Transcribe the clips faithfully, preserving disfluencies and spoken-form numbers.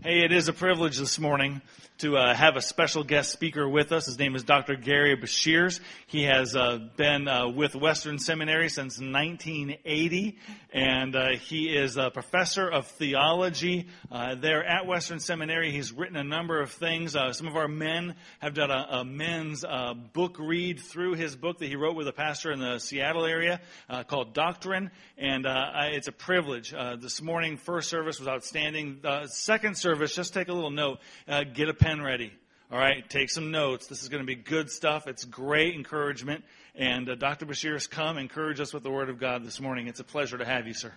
Hey, it is a privilege this morning to uh, have a special guest speaker with us. His name is Doctor Gary Beshears. He has uh, been uh, with Western Seminary since nineteen eighty, and uh, he is a professor of theology uh, there at Western Seminary. He's written a number of things. Uh, some of our men have done a, a men's uh, book read through his book that he wrote with a pastor in the Seattle area uh, called Doctrine, and uh, I, it's a privilege. Uh, this morning, first service was outstanding. Uh, second service, just take a little note. Uh, get a pen ready. All right, take some notes. This is going to be good stuff. It's great encouragement. And uh, Doctor Beshears, come encourage us with the Word of God this morning. It's a pleasure to have you, sir.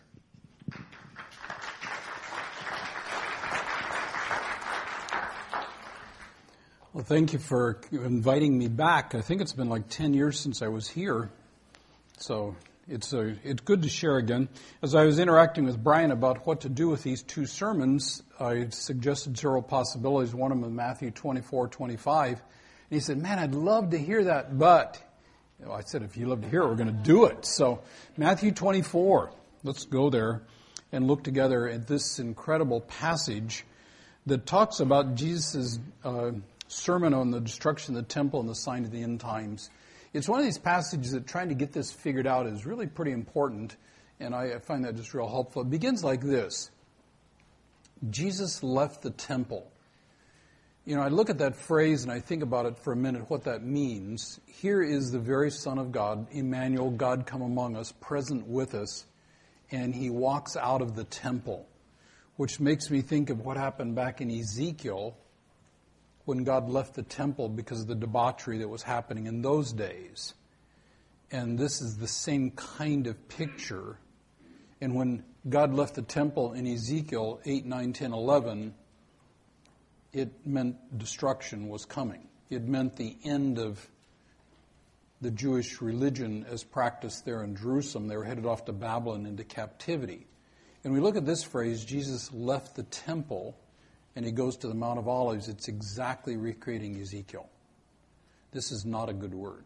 Well, thank you for inviting me back. I think it's been like ten years since I was here. So it's a, it's good to share again. As I was interacting with Brian about what to do with these two sermons, I suggested several possibilities. One of them was Matthew twenty-four twenty-five. And he said, man, I'd love to hear that, but... You know, I said, if you love to hear it, we're going to do it. So Matthew twenty-four, let's go there and look together at this incredible passage that talks about Jesus' uh, sermon on the destruction of the temple and the sign of the end times. It's one of these passages that trying to get this figured out is really pretty important, and I, I find that just real helpful. It begins like this. Jesus left the temple. You know, I look at that phrase and I think about it for a minute, what that means. Here is the very Son of God, Emmanuel, God come among us, present with us, and he walks out of the temple, which makes me think of what happened back in Ezekiel when God left the temple because of the debauchery that was happening in those days. And this is the same kind of picture. And when God left the temple in Ezekiel eight, nine, ten, eleven, it meant destruction was coming. It meant the end of the Jewish religion as practiced there in Jerusalem. They were headed off to Babylon into captivity. And we look at this phrase, Jesus left the temple and he goes to the Mount of Olives. It's exactly recreating Ezekiel. This is not a good word.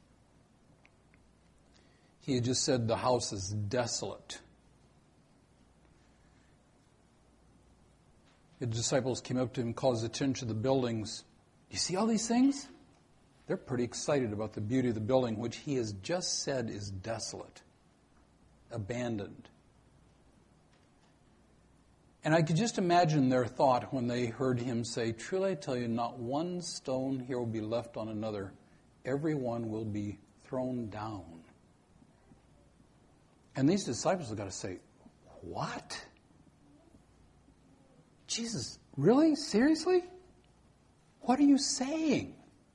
He had just said the house is desolate. The disciples came up to him, called his attention to the buildings. You see all these things? They're pretty excited about the beauty of the building, which he has just said is desolate, abandoned. And I could just imagine their thought when they heard him say, truly I tell you, not one stone here will be left on another. Every one will be thrown down. And these disciples have got to say, what? Jesus, really? Seriously? What are you saying?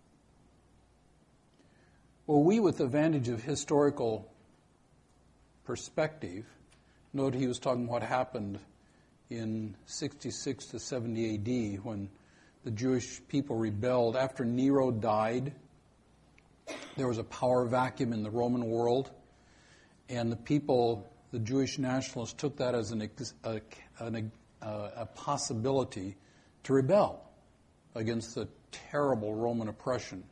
Well, we, with the advantage of historical perspective, note he was talking what happened in sixty-six to seventy A D when the Jewish people rebelled. After Nero died, there was a power vacuum in the Roman world, and the people, the Jewish nationalists, took that as an, a, an, a possibility to rebel against the terrible Roman oppression.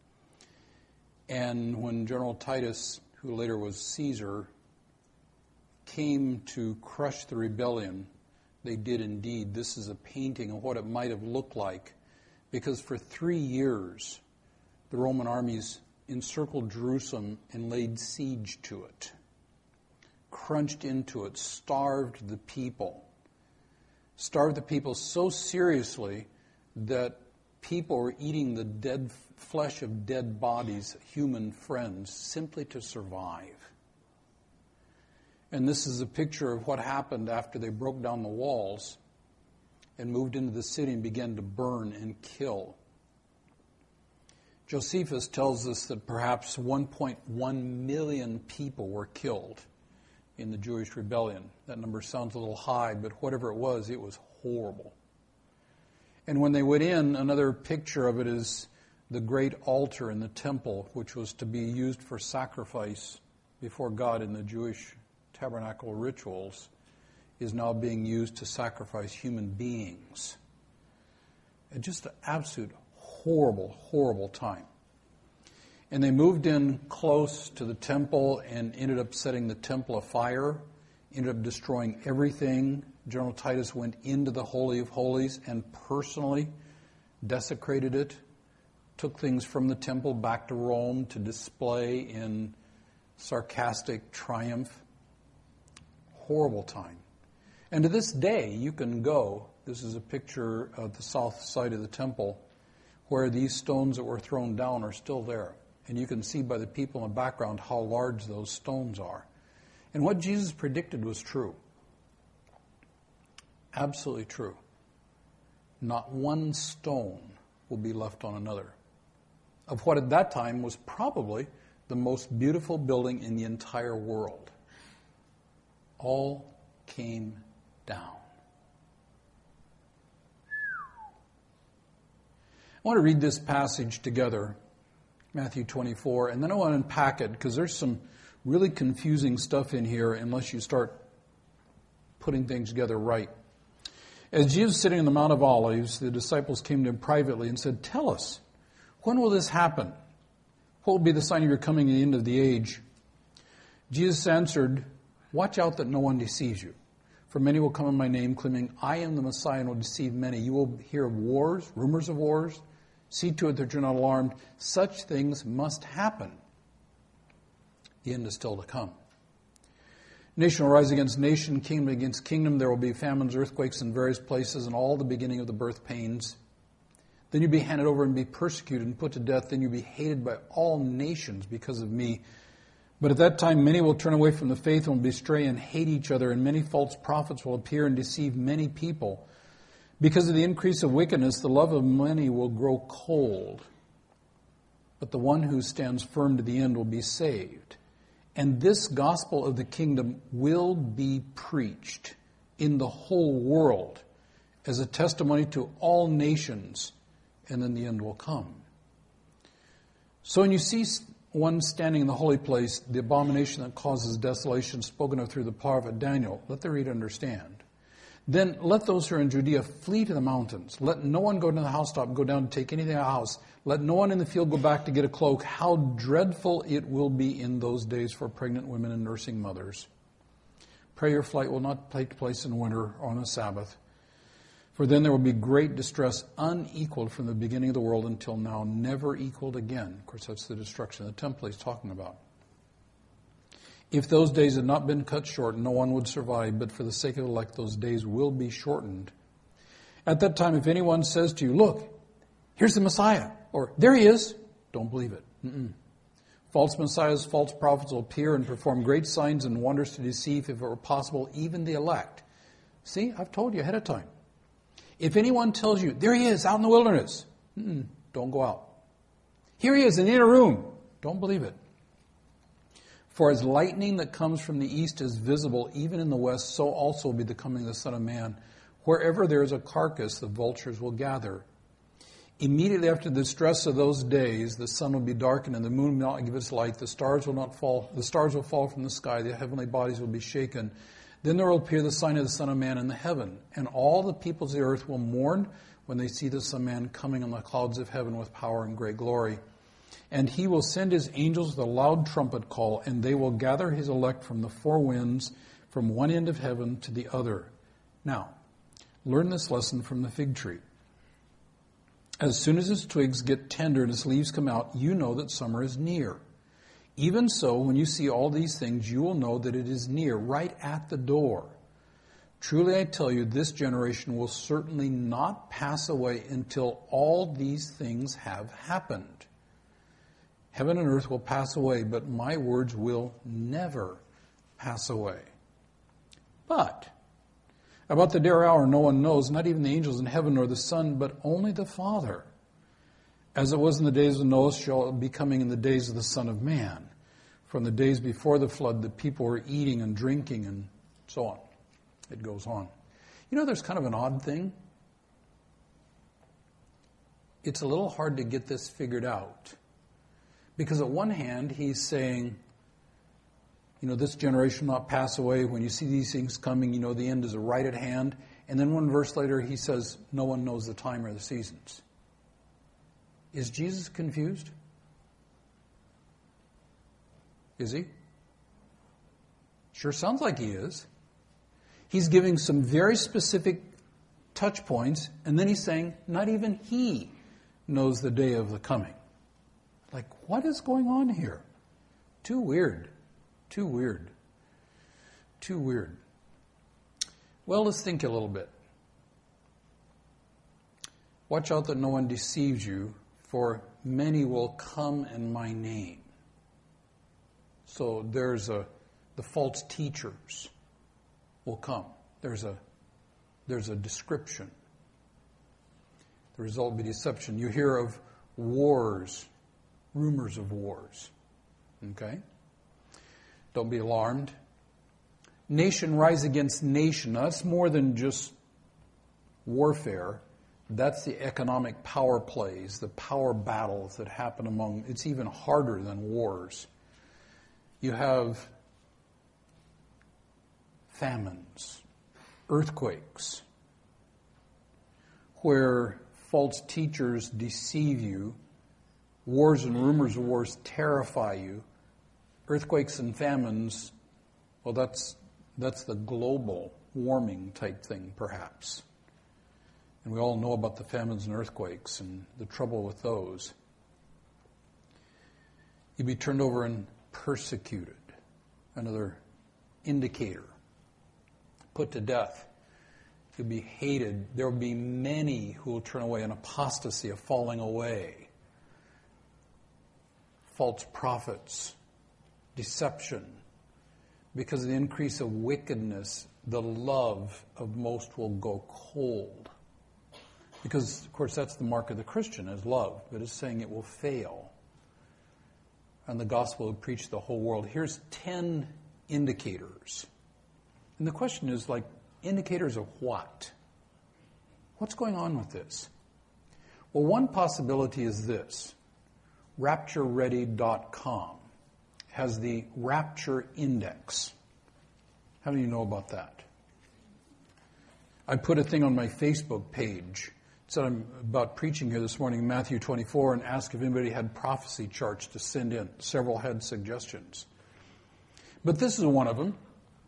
And when General Titus, who later was Caesar, came to crush the rebellion, they did indeed. This is a painting of what it might have looked like, because for three years the Roman armies encircled Jerusalem and laid siege to it, crunched into it, starved the people. Starved the people so seriously that people were eating the dead flesh of dead bodies, human friends, simply to survive. And this is a picture of what happened after they broke down the walls and moved into the city and began to burn and kill. Josephus tells us that perhaps one point one million people were killed in the Jewish rebellion. That number sounds a little high, but whatever it was, it was horrible. And when they went in, another picture of it is the great altar in the temple, which was to be used for sacrifice before God in the Jewish tabernacle rituals, is now being used to sacrifice human beings. And just an absolute horrible, horrible time. And they moved in close to the temple and ended up setting the temple afire, ended up destroying everything General Titus went into the Holy of Holies and personally desecrated it, took things from the temple back to Rome to display in sarcastic triumph. Horrible time. And to this day, you can go, this is a picture of the south side of the temple, where these stones that were thrown down are still there. And you can see by the people in the background how large those stones are. And what Jesus predicted was true. Absolutely true. Not one stone will be left on another. Of what at that time was probably the most beautiful building in the entire world. All came down. I want to read this passage together, Matthew twenty-four, and then I want to unpack it because there's some really confusing stuff in here unless you start putting things together right. As Jesus was sitting on the Mount of Olives, the disciples came to him privately and said, "Tell us, when will this happen? What will be the sign of your coming and the end of the age?" Jesus answered, "Watch out that no one deceives you. For many will come in my name, claiming, 'I am the Messiah,' and will deceive many. You will hear of wars, rumors of wars. See to it that you're not alarmed. Such things must happen. The end is still to come. Nation will rise against nation, kingdom against kingdom. There will be famines, earthquakes in various places, and all the beginning of the birth pains. Then you'll be handed over and be persecuted and put to death. Then you'll be hated by all nations because of me. But at that time, many will turn away from the faith and will betray and hate each other, and many false prophets will appear and deceive many people. Because of the increase of wickedness, the love of many will grow cold. But the one who stands firm to the end will be saved. And this gospel of the kingdom will be preached in the whole world as a testimony to all nations, and then the end will come." So when you see one standing in the holy place, the abomination that causes desolation spoken of through the prophet Daniel, let the reader understand. Then let those who are in Judea flee to the mountains. Let no one go to the housetop, go down to take anything out of the house. Let no one in the field go back to get a cloak. How dreadful it will be in those days for pregnant women and nursing mothers. Pray your flight will not take place in winter or on the Sabbath. For then there will be great distress, unequaled from the beginning of the world until now, never equaled again. Of course, that's the destruction of the temple he's talking about. If those days had not been cut short, no one would survive, but for the sake of the elect, those days will be shortened. At that time, if anyone says to you, "Look, here's the Messiah," or "There he is," don't believe it. Mm-mm. False messiahs, false prophets will appear and perform great signs and wonders to deceive, if it were possible, even the elect. See, I've told you ahead of time. If anyone tells you, "There he is, out in the wilderness," mm-mm, don't go out. "Here he is in the inner room," don't believe it. For as lightning that comes from the east is visible even in the west, so also will be the coming of the Son of Man. Wherever there is a carcass, the vultures will gather. Immediately after the distress of those days, the sun will be darkened and the moon will not give its light. The stars will not fall. The stars will fall from the sky. The heavenly bodies will be shaken. Then there will appear the sign of the Son of Man in the heaven. And all the peoples of the earth will mourn when they see the Son of Man coming on the clouds of heaven with power and great glory. And he will send his angels with a loud trumpet call, and they will gather his elect from the four winds, from one end of heaven to the other. Now, learn this lesson from the fig tree. As soon as its twigs get tender and its leaves come out, you know that summer is near. Even so, when you see all these things, you will know that it is near, right at the door. Truly I tell you, this generation will certainly not pass away until all these things have happened. Heaven and earth will pass away, but my words will never pass away. But about the day or hour no one knows, not even the angels in heaven nor the Son, but only the Father. As it was in the days of Noah, shall it be coming in the days of the Son of Man. From the days before the flood, the people were eating and drinking and so on. It goes on. You know, there's kind of an odd thing. It's a little hard to get this figured out. Because at one hand, he's saying, you know, this generation will not pass away. When you see these things coming, you know the end is right at hand. And then one verse later, he says, no one knows the time or the seasons. Is Jesus confused? Is he? Sure sounds like he is. He's giving some very specific touch points, and then he's saying, not even he knows the day of the coming. Like, what is going on here? Too weird. Too weird. Too weird. Well, let's think a little bit. Watch out that no one deceives you, for many will come in my name. So there's a, the false teachers will come. There's a, there's a description. The result will be deception. You hear of wars, rumors of wars. Okay? Don't be alarmed. Nation rise against nation. Now, that's more than just warfare. That's the economic power plays, the power battles that happen among, it's even harder than wars. You have famines, earthquakes, where false teachers deceive you, wars and rumors of wars terrify you, earthquakes and famines, well, that's that's the global warming type thing, perhaps. And we all know about the famines and earthquakes and the trouble with those. You'll be turned over and persecuted. Another indicator. Put to death. You'll be hated. There will be many who will turn away, an apostasy, a falling away. False prophets. Deception. Because of the increase of wickedness, the love of most will go cold. Because, of course, that's the mark of the Christian, is love. But it's saying it will fail. And the gospel will preach the whole world. Here's ten indicators. And the question is, like, indicators of what? What's going on with this? Well, one possibility is this. rapture ready dot com has the Rapture Index. How do you know about that? I put a thing on my Facebook page. Said I'm about preaching here this morning in Matthew twenty-four and asked if anybody had prophecy charts to send in. Several had suggestions. But this is one of them.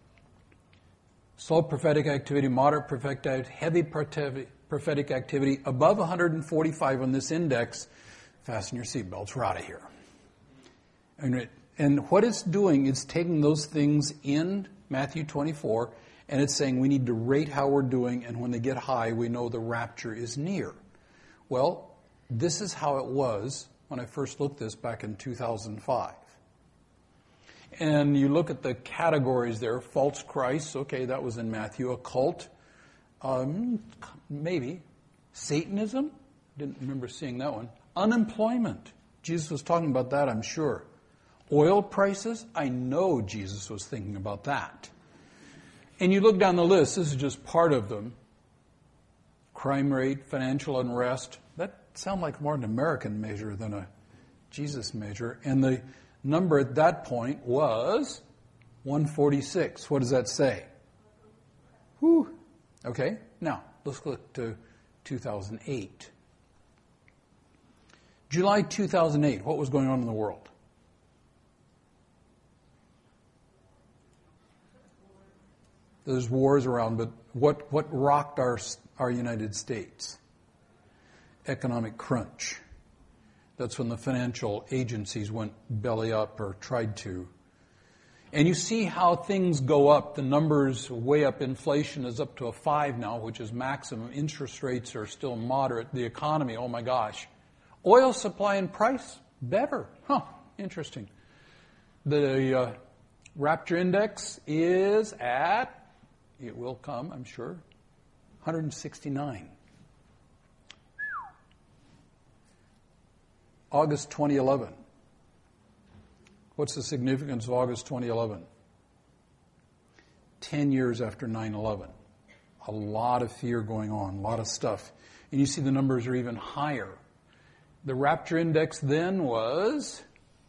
Slow prophetic activity, moderate prophetic activity, heavy prophetic activity, above one hundred forty-five on this index. Fasten your seatbelts, we're out of here. And, it, and what it's doing, it's taking those things in Matthew twenty-four, and it's saying we need to rate how we're doing, and when they get high, we know the rapture is near. Well, this is how it was when I first looked at this back in two thousand five. And you look at the categories there, false Christ, okay, that was in Matthew. Occult, um, maybe. Satanism, didn't remember seeing that one. Unemployment, Jesus was talking about that, I'm sure. Oil prices, I know Jesus was thinking about that. And you look down the list, this is just part of them. Crime rate, financial unrest, that sounds like more an American measure than a Jesus measure. And the number at that point was one forty-six. What does that say? Whew. Okay, now let's look to two thousand eight. July two thousand eight, what was going on in the world? There's wars around, but what, what rocked our, our United States? Economic crunch. That's when the financial agencies went belly up or tried to. And you see how things go up. The numbers way up. Inflation is up to a five now, which is maximum. Interest rates are still moderate. The economy, oh my gosh. Oil supply and price, better. Huh, interesting. The uh, Rapture Index is at, it will come, I'm sure, one hundred sixty-nine. August twenty eleven. What's the significance of August twenty eleven? Ten years after nine eleven. A lot of fear going on, a lot of stuff. And you see the numbers are even higher. The Rapture Index then was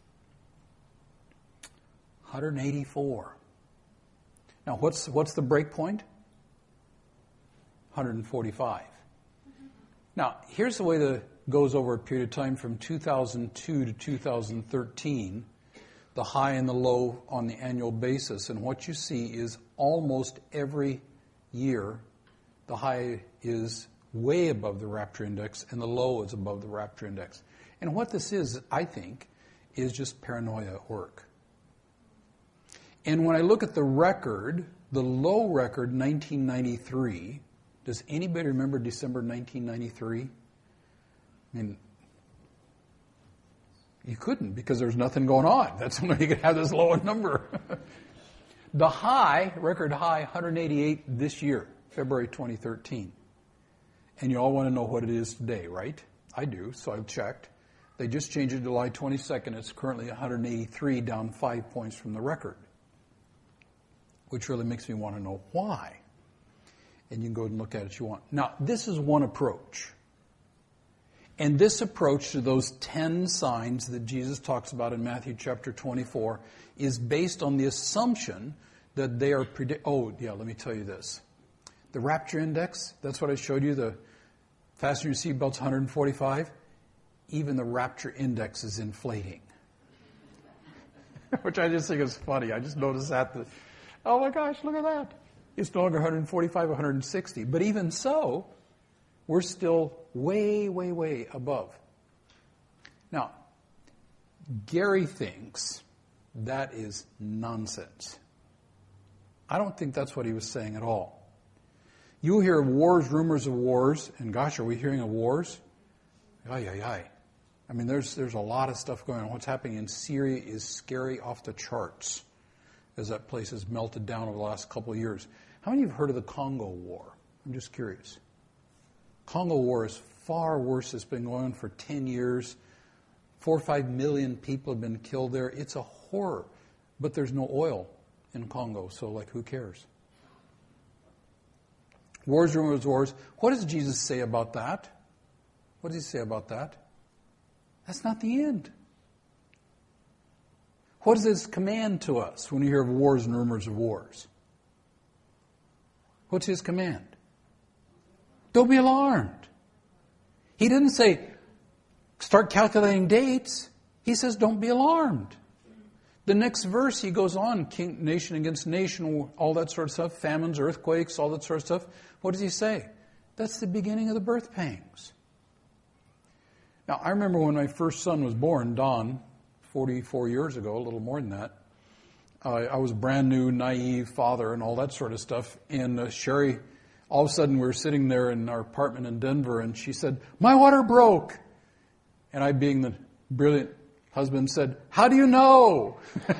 one hundred eighty-four. Now, what's what's the break point? one hundred forty-five. Now, here's the way that goes over a period of time from two thousand two to two thousand thirteen, the high and the low on the annual basis. And what you see is almost every year, the high is way above the rapture index and the low is above the rapture index. And what this is, I think, is just paranoia at work. And when I look at the record, the low record, nineteen ninety-three, does anybody remember December nineteen ninety-three? I mean, you couldn't because there's nothing going on. That's when you could have this low number. The high, record high, one hundred eighty-eight this year, February twenty thirteen. And you all want to know what it is today, right? I do, so I've checked. They just changed it July twenty-second. It's currently one hundred eighty-three, down five points from the record, which really makes me want to know why. And you can go and look at it if you want. Now, this is one approach. And this approach to those ten signs that Jesus talks about in Matthew chapter twenty-four is based on the assumption that they are predict. Oh, yeah, let me tell you this. The rapture index, that's what I showed you, the fasten your seatbelts one hundred forty-five. Even the rapture index is inflating. Which I just think is funny. I just noticed that. The, oh my gosh, look at that. It's no longer one hundred forty-five, one hundred sixty. But even so, we're still way, way, way above. Now, Gary thinks that is nonsense. I don't think that's what he was saying at all. You hear of wars, rumors of wars, and gosh, are we hearing of wars? Ay, ay, ay. I mean, there's there's a lot of stuff going on. What's happening in Syria is scary off the charts as that place has melted down over the last couple of years. How many of you have heard of the Congo War? I'm just curious. Congo War is far worse. It's been going on for ten years. Four or five million people have been killed there. It's a horror. But there's no oil in Congo, so like who cares? Wars, rumors, wars. What does Jesus say about that? What does he say about that? That's not the end. What is his command to us when you hear of wars and rumors of wars? What's his command? Don't be alarmed. He didn't say, start calculating dates. He says, don't be alarmed. The next verse, he goes on, king, nation against nation, all that sort of stuff, famines, earthquakes, all that sort of stuff. What does he say? That's the beginning of the birth pangs. Now, I remember when my first son was born, Don, forty-four years ago, a little more than that. Uh, I was a brand new, naive father and all that sort of stuff. And uh, Sherry, all of a sudden we were sitting there in our apartment in Denver, and she said, my water broke. And I, being the brilliant husband, said, how do you know?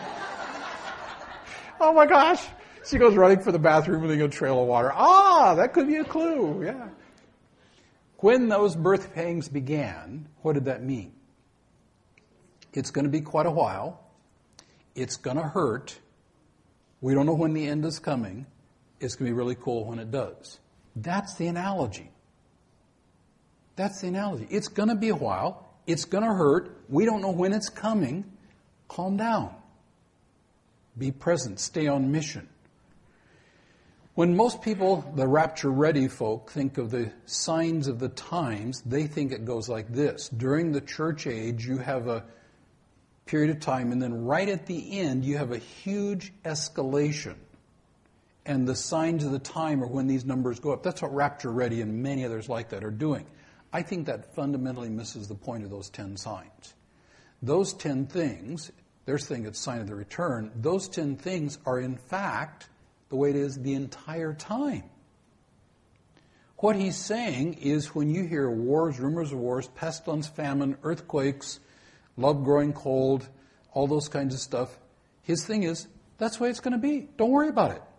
Oh my gosh. She goes running for the bathroom with a trail of water. Ah, that could be a clue. Yeah. When those birth pangs began, what did that mean? It's going to be quite a while. It's going to hurt. We don't know when the end is coming. It's going to be really cool when it does. That's the analogy. That's the analogy. It's going to be a while. It's going to hurt. We don't know when it's coming. Calm down. Be present. Stay on mission. When most people, the rapture-ready folk, think of the signs of the times, they think it goes like this. During the church age, you have a period of time, and then right at the end, you have a huge escalation. And the signs of the time are when these numbers go up. That's what rapture-ready and many others like that are doing. I think that fundamentally misses the point of those ten signs. Those ten things, there's the thing that's sign of the return, those ten things are in fact the way it is the entire time. What he's saying is when you hear wars, rumors of wars, pestilence, famine, earthquakes, love growing cold, all those kinds of stuff, his thing is, that's the way it's going to be. Don't worry about it.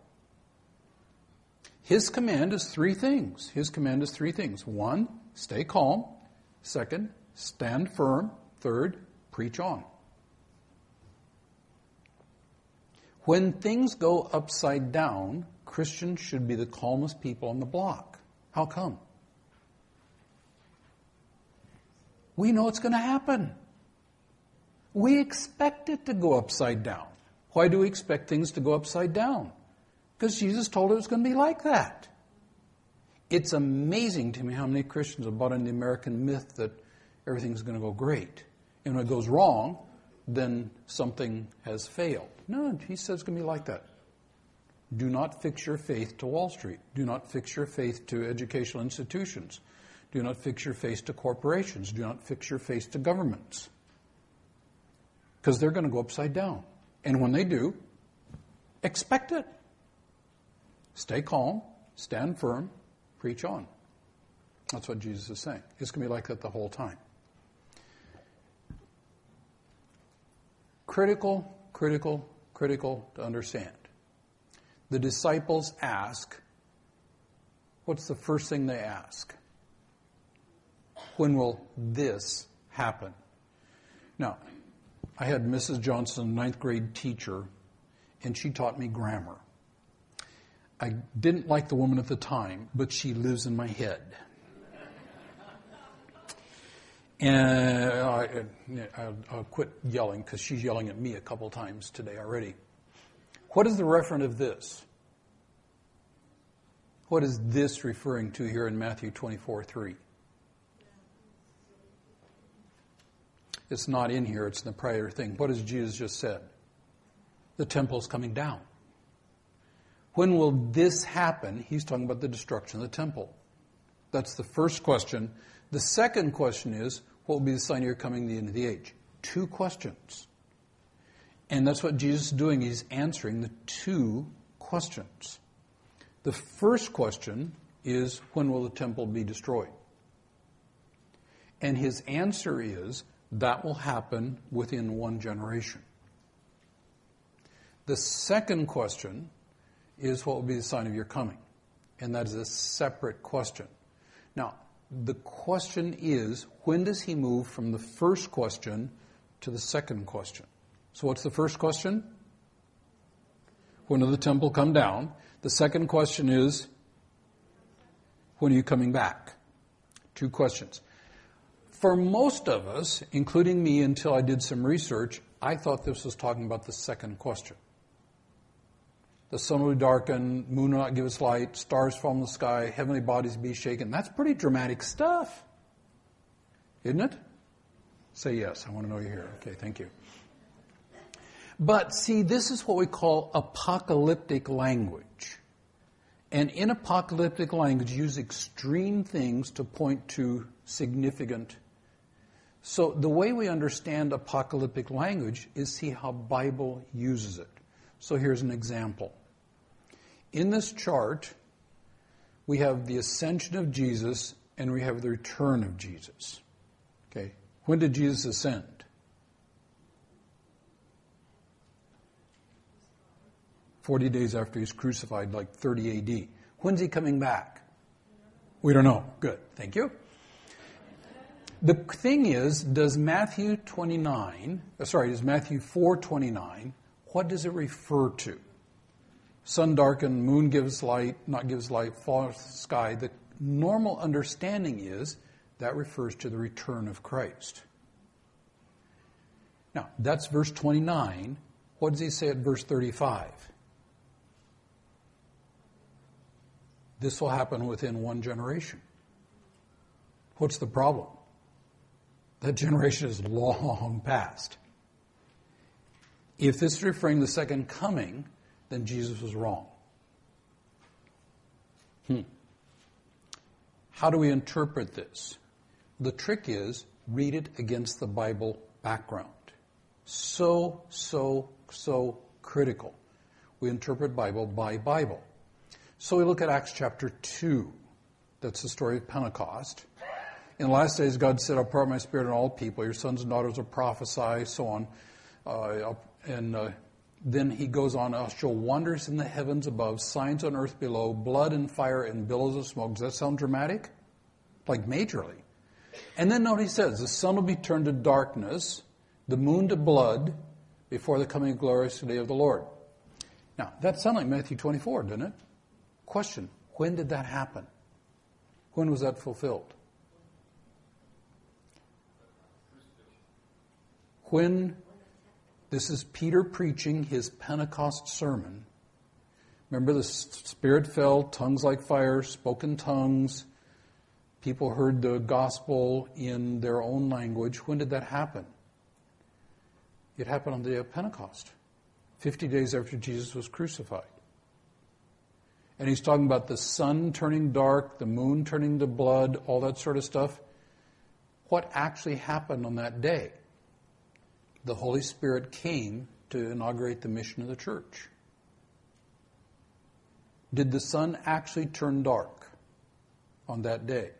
His command is three things. His command is three things. One, stay calm. Second, stand firm. Third, preach on. When things go upside down, Christians should be the calmest people on the block. How come? We know it's going to happen. We expect it to go upside down. Why do we expect things to go upside down? Because Jesus told it was going to be like that. It's amazing to me how many Christians have bought into the American myth that everything's going to go great. And when it goes wrong, then something has failed. No, he says it's going to be like that. Do not fix your faith to Wall Street. Do not fix your faith to educational institutions. Do not fix your faith to corporations. Do not fix your faith to governments. Because they're going to go upside down. And when they do, expect it. Stay calm, stand firm, preach on. That's what Jesus is saying. It's going to be like that the whole time. Critical, critical, critical to understand. The disciples ask, what's the first thing they ask? When will this happen? Now, I had Missus Johnson, ninth grade teacher, and she taught me grammar. I didn't like the woman at the time, but she lives in my head. And I, I'll, I'll quit yelling because she's yelling at me a couple times today already. What is the referent of this? What is this referring to here in Matthew twenty-four three? It's not in here, it's in the prior thing. What has Jesus just said? The temple's coming down. When will this happen? He's talking about the destruction of the temple. That's the first question. The second question is, what will be the sign of your coming, the end of the age? Two questions. And that's what Jesus is doing. He's answering the two questions. The first question is, when will the temple be destroyed? And his answer is, that will happen within one generation. The second question is, what will be the sign of your coming? And that is a separate question. Now, the question is, when does he move from the first question to the second question? So what's the first question? When will the temple come down? The second question is, when are you coming back? Two questions. For most of us, including me until I did some research, I thought this was talking about the second question. The sun will darken, moon will not give its light, stars fall in the sky, heavenly bodies be shaken. That's pretty dramatic stuff, isn't it? Say yes. I want to know you're here. Okay, thank you. But see, this is what we call apocalyptic language. And in apocalyptic language, use extreme things to point to significant. So the way we understand apocalyptic language is see how Bible uses it. So here's an example. In this chart, we have the ascension of Jesus and we have the return of Jesus. Okay, when did Jesus ascend? Forty days after he's crucified, like thirty A D. When's he coming back? We don't know. Good, thank you. The thing is, does Matthew twenty-nine, sorry, does Matthew four twenty-nine, what does it refer to? Sun darkened, moon gives light, not gives light, falls the sky. The normal understanding is that refers to the return of Christ. Now, that's verse twenty-nine. What does he say at verse thirty-five? This will happen within one generation. What's the problem? That generation is long past. If this is referring to the second coming, then Jesus was wrong. Hmm. How do we interpret this? The trick is, read it against the Bible background. So, so, so critical. We interpret Bible by Bible. So we look at Acts chapter two. That's the story of Pentecost. In the last days, God said, I'll pour out my spirit on all people. Your sons and daughters will prophesy, so on. Uh, and uh, then he goes on, I'll show wonders in the heavens above, signs on earth below, blood and fire and billows of smoke. Does that sound dramatic? Like majorly. And then note he says, the sun will be turned to darkness, the moon to blood, before the coming glorious day of the Lord. Now, that sounds like Matthew twenty-four, doesn't it? Question, when did that happen? When was that fulfilled? When, this is Peter preaching his Pentecost sermon. Remember, the Spirit fell, tongues like fire, spoke in tongues. People heard the gospel in their own language. When did that happen? It happened on the day of Pentecost, fifty days after Jesus was crucified. and he's talking about the sun turning dark, the moon turning to blood, all that sort of stuff, what actually happened on that day? The Holy Spirit came to inaugurate the mission of the church. Did the sun actually turn dark on that day?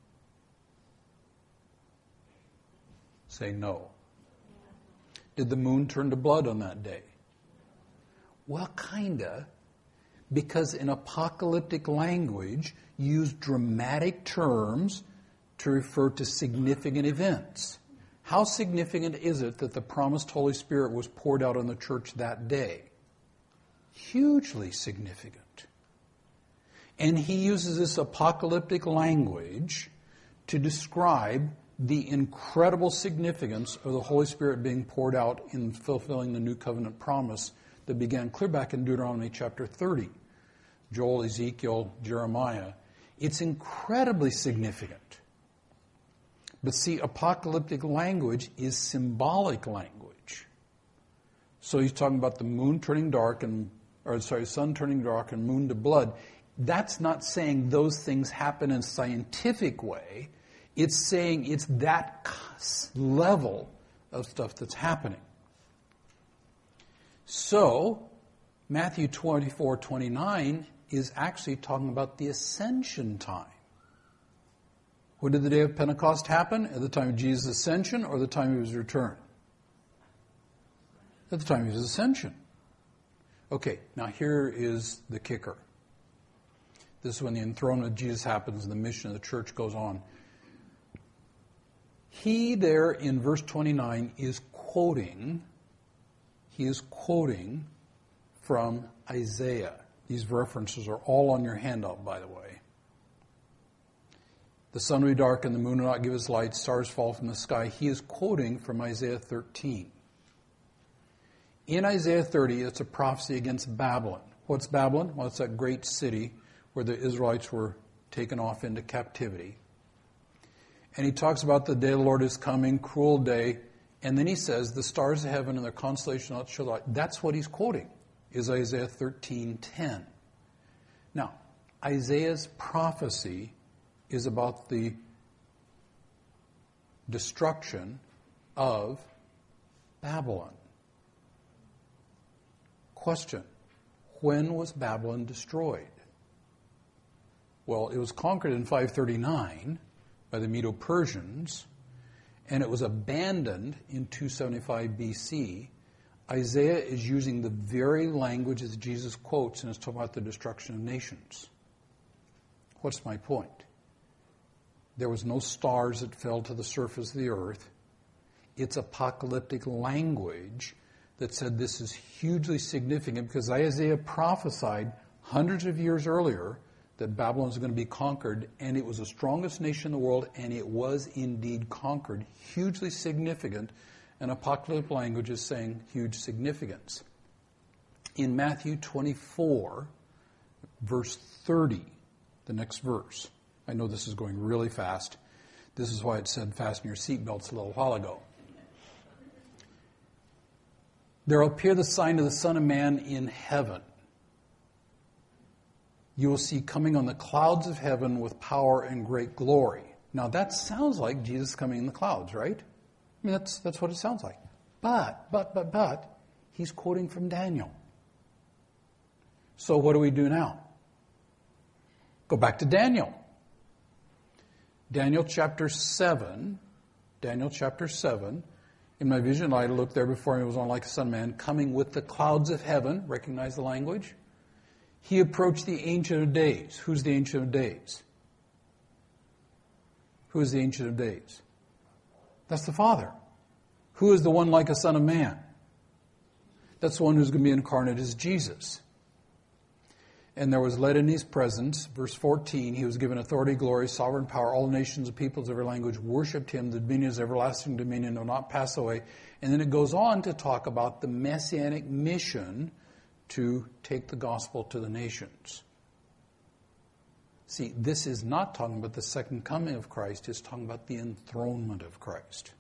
Say no. Did the moon turn to blood on that day? Well, kinda, because in apocalyptic language, use dramatic terms to refer to significant events. How significant is it that the promised Holy Spirit was poured out on the church that day? Hugely significant. And he uses this apocalyptic language to describe the incredible significance of the Holy Spirit being poured out in fulfilling the new covenant promise that began clear back in Deuteronomy chapter thirty. Joel, Ezekiel, Jeremiah. It's incredibly significant. But see, apocalyptic language is symbolic language. So he's talking about the moon turning dark and, or sorry, sun turning dark and moon to blood. That's not saying those things happen in a scientific way. It's saying it's that level of stuff that's happening. So, Matthew twenty-four twenty-nine is actually talking about the ascension time. When did the day of Pentecost happen? At the time of Jesus' ascension or the time of his return? At the time of his ascension. Okay, now here is the kicker. This is when the enthronement of Jesus happens and the mission of the church goes on. He there in verse twenty-nine is quoting, he is quoting from Isaiah. These references are all on your handout, by the way. The sun will be dark and the moon will not give its light, stars fall from the sky. He is quoting from Isaiah thirteen. In Isaiah thirty, it's a prophecy against Babylon. What's Babylon? Well, it's that great city where the Israelites were taken off into captivity. And he talks about the day of the Lord is coming, cruel day. And then he says, the stars of heaven and their constellation not show light. That's what he's quoting, is Isaiah thirteen ten. Now, Isaiah's prophecy is about the destruction of Babylon. Question, when was Babylon destroyed? Well, it was conquered in five thirty-nine by the Medo-Persians, and it was abandoned in two seventy-five B C. Isaiah is using the very language that Jesus quotes and is talking about the destruction of nations. What's my point? There was no stars that fell to the surface of the earth. It's apocalyptic language that said this is hugely significant because Isaiah prophesied hundreds of years earlier that Babylon was going to be conquered, and it was the strongest nation in the world, and it was indeed conquered. Hugely significant, and apocalyptic language is saying huge significance. In Matthew twenty-four, verse thirty, the next verse. I know this is going really fast. This is why it said fasten your seatbelts a little while ago. There will appear the sign of the Son of Man in heaven. You will see coming on the clouds of heaven with power and great glory. Now that sounds like Jesus coming in the clouds, right? I mean, that's, that's what it sounds like. But, but, but, but, he's quoting from Daniel. So what do we do now? Go back to Daniel. Daniel chapter seven. Daniel chapter seven. In my vision light, I looked there before me, was on like a son of man, coming with the clouds of heaven. Recognize the language? He approached the Ancient of Days. Who's the Ancient of Days? Who is the Ancient of Days? That's the Father. Who is the one like a Son of Man? That's the one who's going to be incarnate as Jesus. And there was led in his presence, verse fourteen, he was given authority, glory, sovereign power. All nations of peoples of every language worshipped him. The dominion is everlasting dominion, will not pass away. And then it goes on to talk about the messianic mission to take the gospel to the nations. See, this is not talking about the second coming of Christ. It's talking about the enthronement of Christ.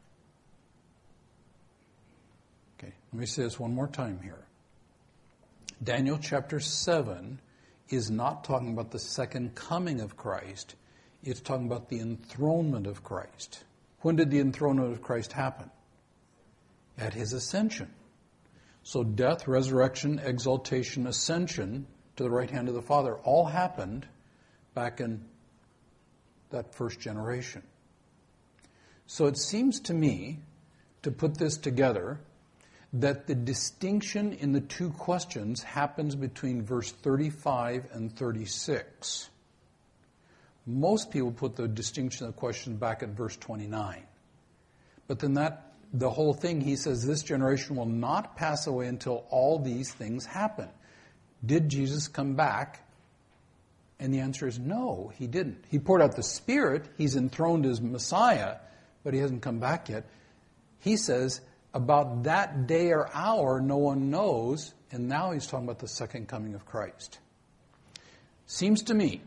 Okay, let me say this one more time here. Daniel chapter seven is not talking about the second coming of Christ. It's talking about the enthronement of Christ. When did the enthronement of Christ happen? At his ascension. So death, resurrection, exaltation, ascension to the right hand of the Father all happened back in that first generation. So it seems to me, to put this together, that the distinction in the two questions happens between verse thirty-five and thirty-six. Most people put the distinction of the question back at verse twenty-nine. But then that, the whole thing, he says, this generation will not pass away until all these things happen. Did Jesus come back? And the answer is no, he didn't. He poured out the Spirit, he's enthroned as Messiah, but he hasn't come back yet. He says, about that day or hour, no one knows, and now he's talking about the second coming of Christ. Seems to me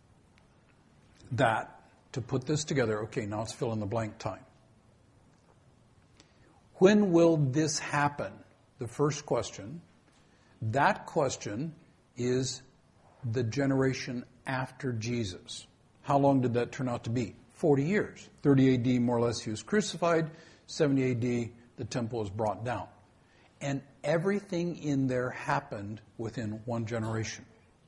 that, to put this together, okay, now let's fill in the blank time. When will this happen? The first question. That question is the generation after Jesus. How long did that turn out to be? forty years. thirty A D, more or less, he was crucified. seventy A D, the temple was brought down. And everything in there happened within one generation.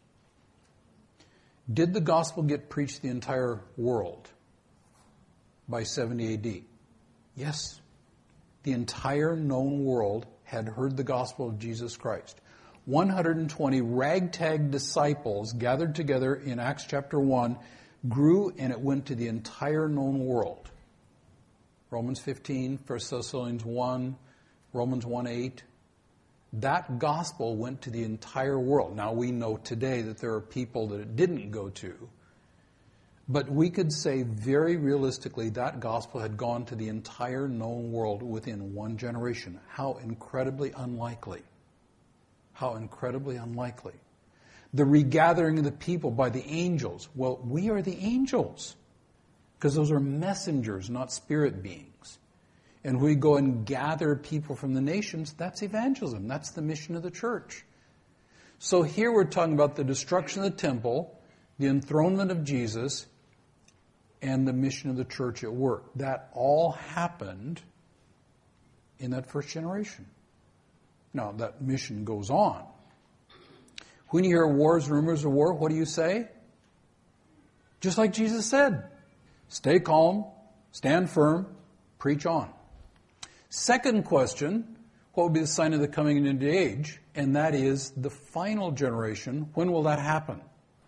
Did the gospel get preached to the entire world by seventy A D? Yes. The entire known world had heard the gospel of Jesus Christ. one hundred twenty ragtag disciples gathered together in Acts chapter one, grew, and it went to the entire known world. Romans fifteen, First Thessalonians one, Romans one eight. That gospel went to the entire world. Now we know today that there are people that it didn't go to. But we could say very realistically that gospel had gone to the entire known world within one generation. How incredibly unlikely. How incredibly unlikely. The regathering of the people by the angels. Well, we are the angels. Because those are messengers, not spirit beings. And we go and gather people from the nations, that's evangelism. That's the mission of the church. So here we're talking about the destruction of the temple, the enthronement of Jesus, and the mission of the church at work. That all happened in that first generation. Now, that mission goes on. When you hear wars, rumors of war, what do you say? Just like Jesus said. Stay calm, stand firm, preach on. Second question, what will be the sign of the coming into the age? And that is the final generation. When will that happen?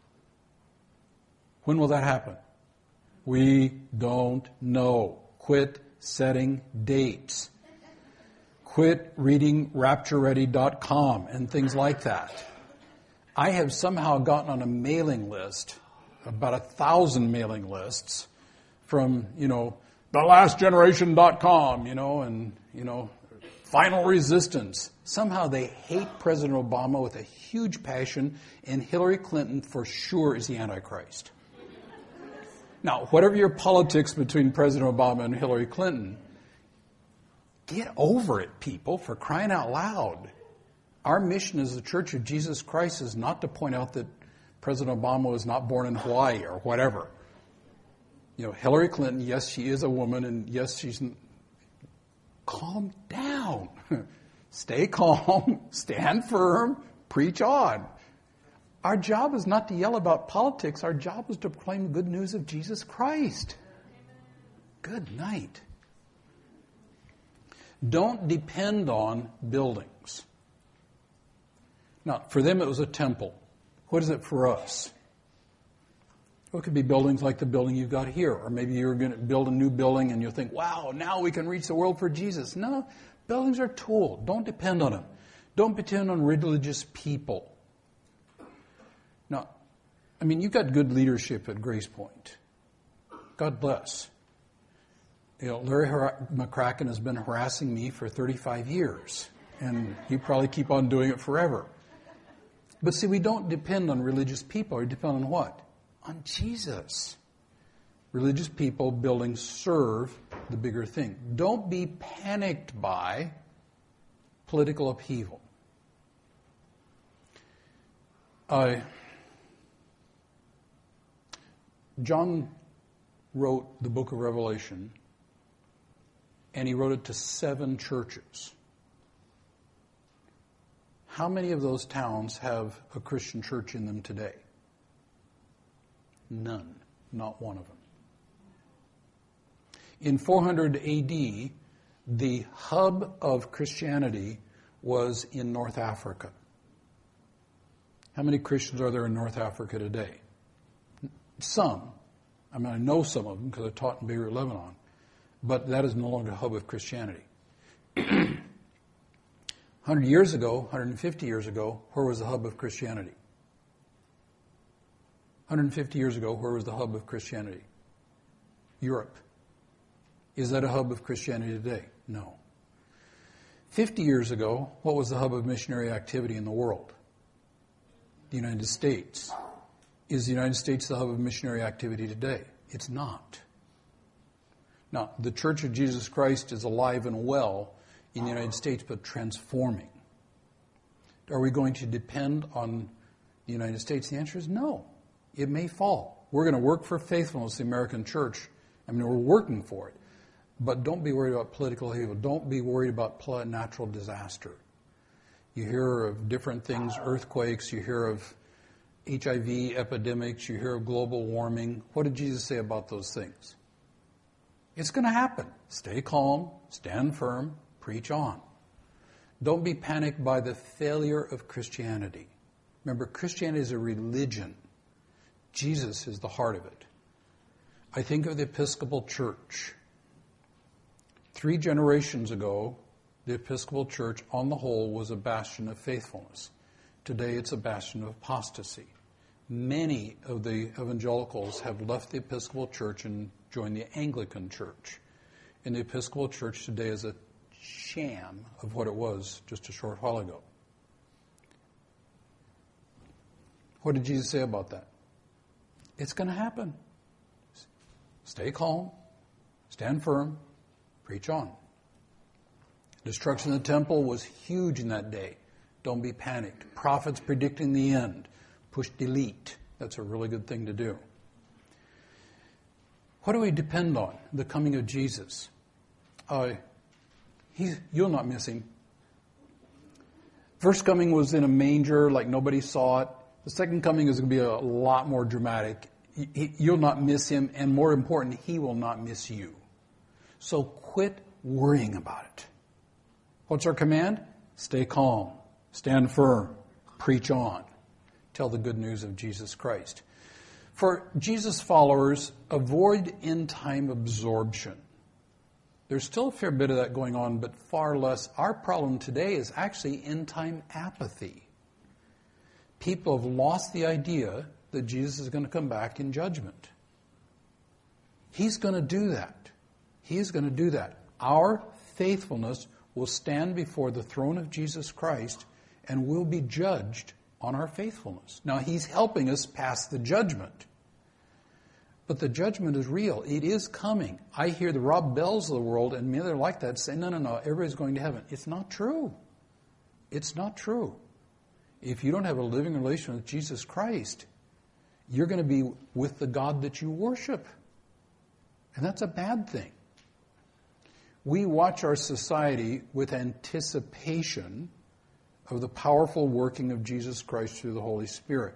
When will that happen? We don't know. Quit setting dates. Quit reading rapture ready dot com and things like that. I have somehow gotten on a mailing list, about a thousand mailing lists, from, you know, the last generation dot com, you know, and, you know, Final Resistance. Somehow they hate President Obama with a huge passion, and Hillary Clinton for sure is the Antichrist. Now, whatever your politics between President Obama and Hillary Clinton, get over it, people, for crying out loud. Our mission as the Church of Jesus Christ is not to point out that President Obama was not born in Hawaii or whatever. You know, Hillary Clinton, yes, she is a woman, and yes, she's... Calm down. Stay calm, stand firm, preach on. Our job is not to yell about politics. Our job is to proclaim the good news of Jesus Christ. Good night. Don't depend on buildings. Now, for them it was a temple. What is it for us? Well, it could be buildings like the building you've got here. Or maybe you're going to build a new building and you'll think, wow, now we can reach the world for Jesus. No, buildings are a tool. Don't depend on them. Don't depend on religious people. Now, I mean, you've got good leadership at Grace Point. God bless. You know, Larry Har- McCracken has been harassing me for thirty-five years. And he'll probably keep on doing it forever. But see, we don't depend on religious people. We depend on what? On Jesus. Religious people, buildings serve the bigger thing. Don't be panicked by political upheaval. Uh, John wrote the book of Revelation, and he wrote it to seven churches. How many of those towns have a Christian church in them today? None. Not one of them. In four hundred A D, the hub of Christianity was in North Africa. How many Christians are there in North Africa today? Some. I mean, I know some of them because I taught in Beirut, Lebanon. But that is no longer a hub of Christianity. one hundred years ago, one hundred fifty years ago, where was the hub of Christianity? one hundred fifty years ago, where was the hub of Christianity? Europe. Is that a hub of Christianity today? No. fifty years ago, what was the hub of missionary activity in the world? The United States. Is the United States the hub of missionary activity today? It's not. Now, the Church of Jesus Christ is alive and well in the United States, but transforming. Are we going to depend on the United States? The answer is no. It may fall. We're going to work for faithfulness, the American church. I mean, we're working for it. But don't be worried about political evil. Don't be worried about natural disaster. You hear of different things, earthquakes. You hear of H I V epidemics. You hear of global warming. What did Jesus say about those things? It's going to happen. Stay calm, stand firm, preach on. Don't be panicked by the failure of Christianity. Remember, Christianity is a religion. Jesus is the heart of it. I think of the Episcopal Church. Three generations ago, the Episcopal Church, on the whole, was a bastion of faithfulness. Today, it's a bastion of apostasy. Many of the evangelicals have left the Episcopal Church and joined the Anglican Church. And the Episcopal Church today is a sham of what it was just a short while ago. What did Jesus say about that? It's going to happen. Stay calm, stand firm, preach on. Destruction of the temple was huge in that day. Don't be panicked. Prophets predicting the end. Push delete. That's a really good thing to do. What do we depend on? The coming of Jesus. Uh, he's, you'll not miss him. First coming was in a manger like nobody saw it. The second coming is going to be a lot more dramatic. He, he, you'll not miss him, and more important, he will not miss you. So quit worrying about it. What's our command? Stay calm, stand firm, preach on. Tell the good news of Jesus Christ. For Jesus followers, avoid end-time absorption. There's still a fair bit of that going on, but far less. Our problem today is actually end-time apathy. People have lost the idea that Jesus is going to come back in judgment. He's going to do that. He's going to do that. Our faithfulness will stand before the throne of Jesus Christ and will be judged on our faithfulness. Now, he's helping us pass the judgment. But the judgment is real. It is coming. I hear the Rob Bells of the world and many other like that say, no, no, no, everybody's going to heaven. It's not true. It's not true. If you don't have a living relation with Jesus Christ, you're going to be with the God that you worship. And that's a bad thing. We watch our society with anticipation of the powerful working of Jesus Christ through the Holy Spirit.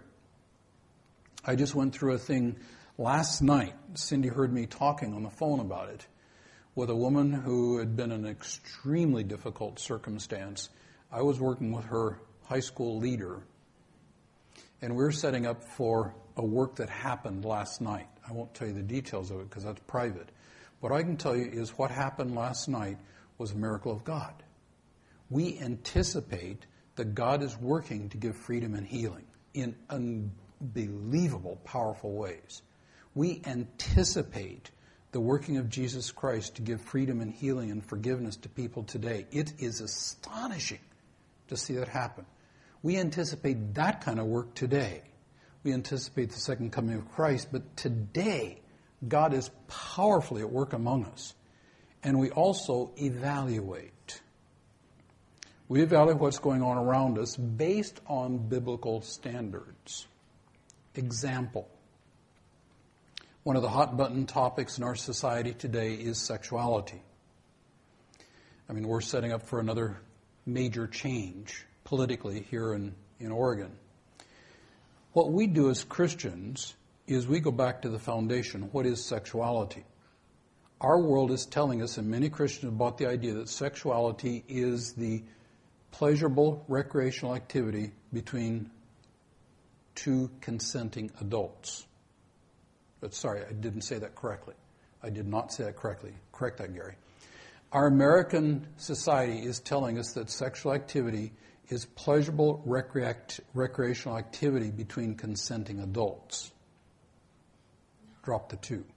I just went through a thing last night. Cindy heard me talking on the phone about it with a woman who had been in an extremely difficult circumstance. I was working with her high school leader, and we were setting up for a work that happened last night. I won't tell you the details of it because that's private. What I can tell you is what happened last night was a miracle of God. We anticipate that God is working to give freedom and healing in unbelievable, powerful ways. We anticipate the working of Jesus Christ to give freedom and healing and forgiveness to people today. It is astonishing to see that happen. We anticipate that kind of work today. We anticipate the second coming of Christ, but today, God is powerfully at work among us. And we also evaluate. We evaluate what's going on around us based on biblical standards. Example. One of the hot-button topics in our society today is sexuality. I mean, we're setting up for another major change politically here in, in Oregon. What we do as Christians is we go back to the foundation. What is sexuality? Our world is telling us, and many Christians have bought the idea that sexuality is the pleasurable recreational activity between two consenting adults. But sorry, I didn't say that correctly. I did not say that correctly. Correct that, Gary. Our American society is telling us that sexual activity is pleasurable recreat- recreational activity between consenting adults. Drop the two.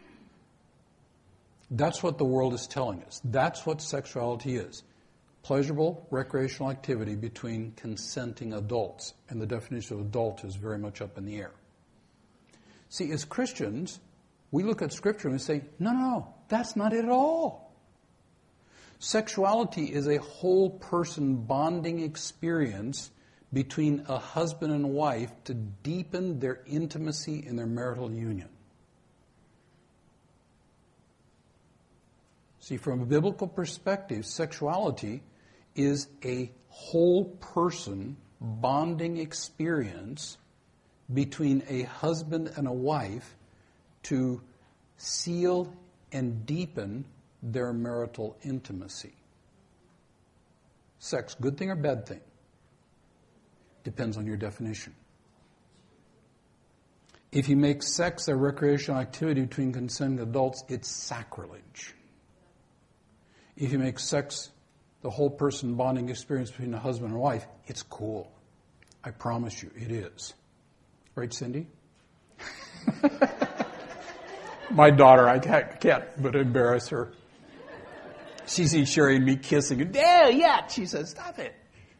That's what the world is telling us. That's what sexuality is. Pleasurable recreational activity between consenting adults. And the definition of adult is very much up in the air. See, as Christians, we look at Scripture and we say, no, no, no, that's not it at all. Sexuality is a whole person bonding experience between a husband and wife to deepen their intimacy in their marital union. See, from a biblical perspective, sexuality is a whole person bonding experience between a husband and a wife to seal and deepen their marital intimacy. Sex, good thing or bad thing? Depends on your definition. If you make sex a recreational activity between consenting adults, it's sacrilege. If you make sex the whole person bonding experience between a husband and wife, it's cool. I promise you, it is. Right, Cindy? My daughter, I can't, can't but embarrass her. She sees Sherry and me kissing, and yeah, yeah, she says, stop it.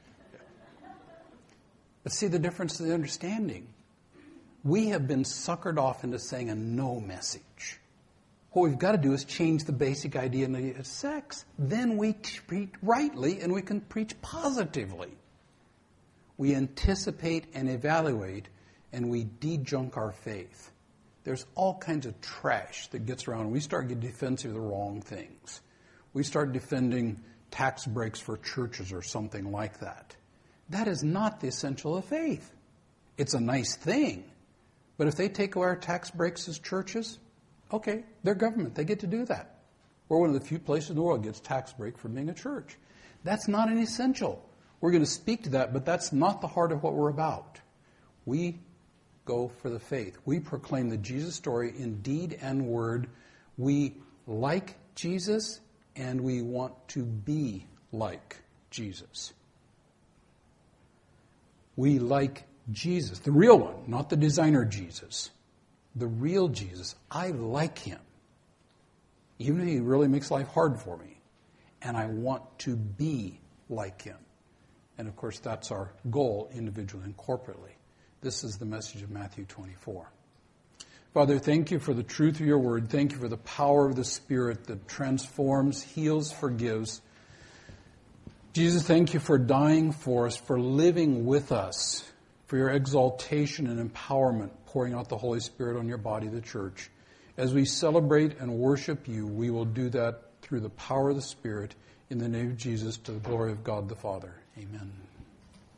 But see the difference in the understanding. We have been suckered off into saying a no message. What we've got to do is change the basic idea of sex. Then we treat rightly and we can preach positively. We anticipate and evaluate and we de-junk our faith. There's all kinds of trash that gets around. We start getting defensive of the wrong things. We start defending tax breaks for churches or something like that. That is not the essential of faith. It's a nice thing. But if they take away our tax breaks as churches, okay, they're government. They get to do that. We're one of the few places in the world that gets tax break for being a church. That's not an essential. We're going to speak to that, but that's not the heart of what we're about. We go for the faith. We proclaim the Jesus story in deed and word. We like Jesus, and we want to be like Jesus. We like Jesus, the real one, not the designer Jesus. The real Jesus. I like him. Even if he really makes life hard for me. And I want to be like him. And of course, that's our goal, individually and corporately. This is the message of Matthew twenty-four. Father, thank you for the truth of your word. Thank you for the power of the Spirit that transforms, heals, forgives. Jesus, thank you for dying for us, for living with us, for your exaltation and empowerment, pouring out the Holy Spirit on your body, the church. As we celebrate and worship you, we will do that through the power of the Spirit in the name of Jesus to the glory of God the Father. Amen.